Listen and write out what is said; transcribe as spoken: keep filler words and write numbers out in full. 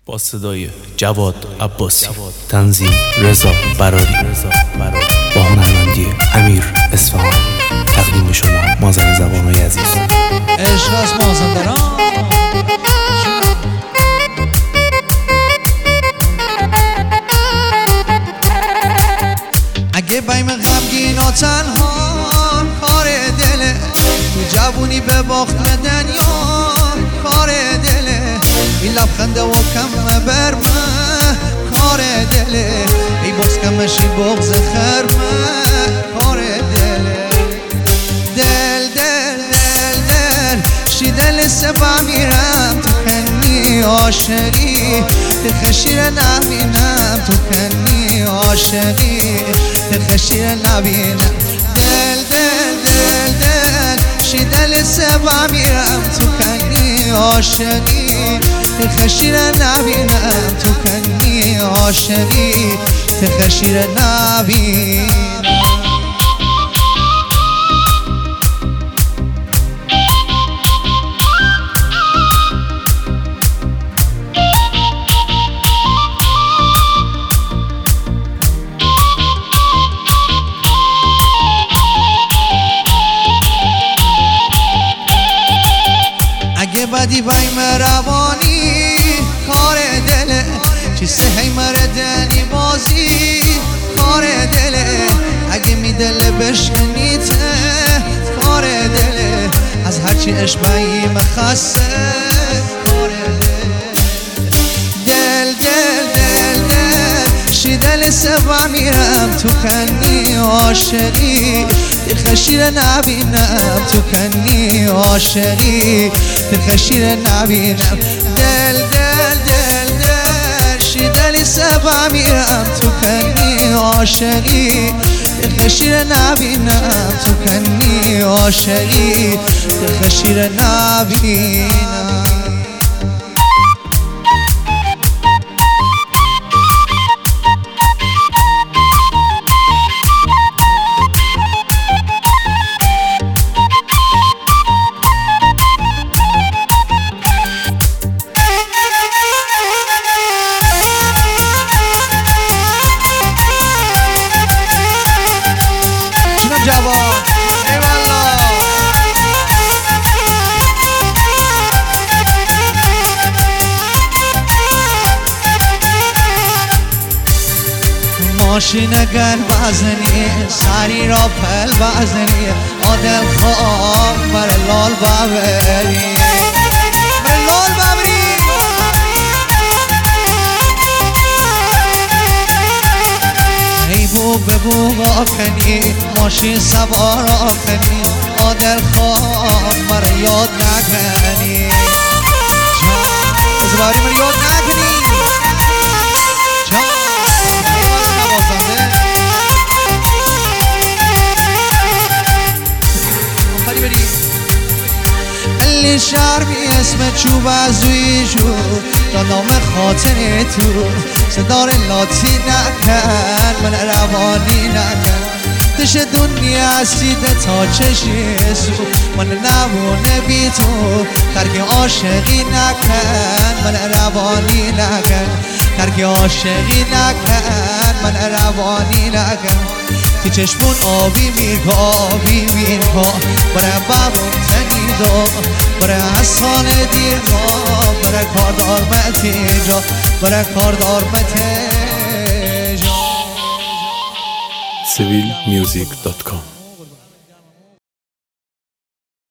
با صدای جواد عباسی، تنظیم رضا براری، با هنرمندی امیر اصفهانی، تقدیم شما مازن زبان‌های عزیز. عشق از مازندران. اگه بیم غمگین و تنها کار دله، تو جوونی به باخت دنیا کار دله، این لبخنده و کم برمه کار دله، ای باز کمشی بغض خرمه کار دله. دل دل دل دل شی دل سبا میرم تو کنی عاشقی، تخشیر نبینم تو کنی عاشقی، تخشیر نبینم. دل دل دل دل شی دل سبا میرم تو کنی عاشقی، تخشیر نبینم تو کنی عاشقی، تخشیر نبینم. اگه بدی بیم روانی کار دله، چی سهی مردنی بازی کار دله، اگه می دل بشکنیته کار دله، از هرچی عشق بیم خسته کار دله. دل دل دل دل شی دل سبا میرم تو کنی عاشقی، تخشیر نبینم تو کنی عاشقی، تخشیر نبینم. دل دل دل دل شی دل سبا میرم تو کنی عاشقی، تخشیر نبینم تو کنی عاشقی، تخشیر نبینم. جواد ایوالله ماشین گل بزنی، سری را پل بزنی، آدل خواب بر لال ببری، بر لال ببری. ای بو ببو کنی، ماشین سوارا کنی، آدل خواب مرا یاد نکنی، ازباری مرا یاد نکنی. علی شرمی اسم چوب ازوی جو، تا نام خاطر تو صدار لاتی نکن، من روانی نکن. تش دنیا هستیده تا چشی سو، من نمونه بی تو ترک عاشقی نکن، من روانی نکن. ترک عاشقی نکن، من روانی نکن. تی چشمون آبی میرکا آبی میرکا، برای بابون تنیدو، برای حسان دیرگا، برای کاردار متیجا، برای کاردار متیجا. سویل میوزیک دات کام